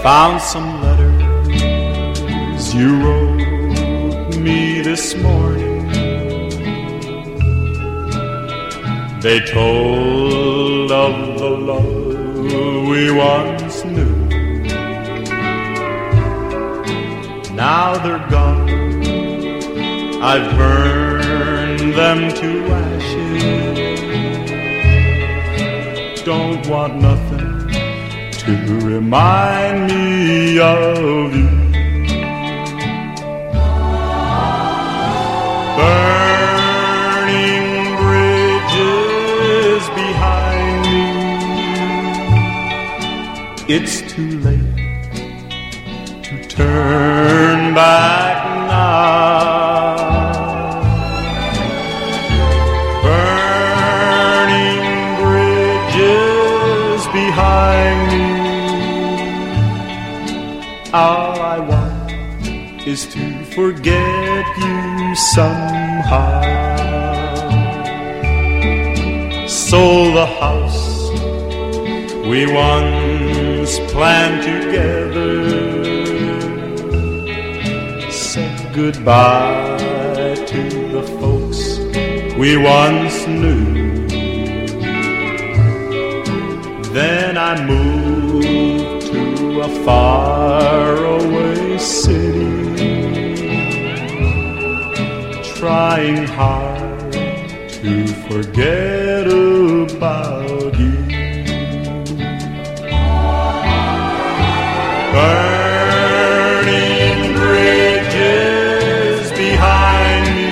found some letters you wrote me this morning. They told of the love we once knew. Now they're gone, I've burned them to ashes. Don't want nothing to remind me of you. Burning bridges behind me. It's too late to turn back now. Burning bridges behind me. All I want is to forget you somehow. Sold the house we once planned together. Said goodbye to the folks we once knew. Then I moved to a faraway city, trying hard to forget about you. Burning bridges behind me.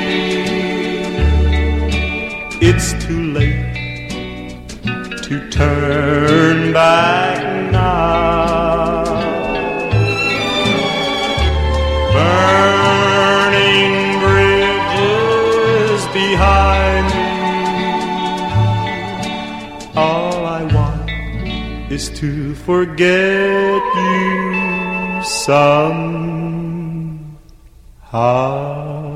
It's too late to turn back now. Burning bridges behind me. All I want is to forget you somehow.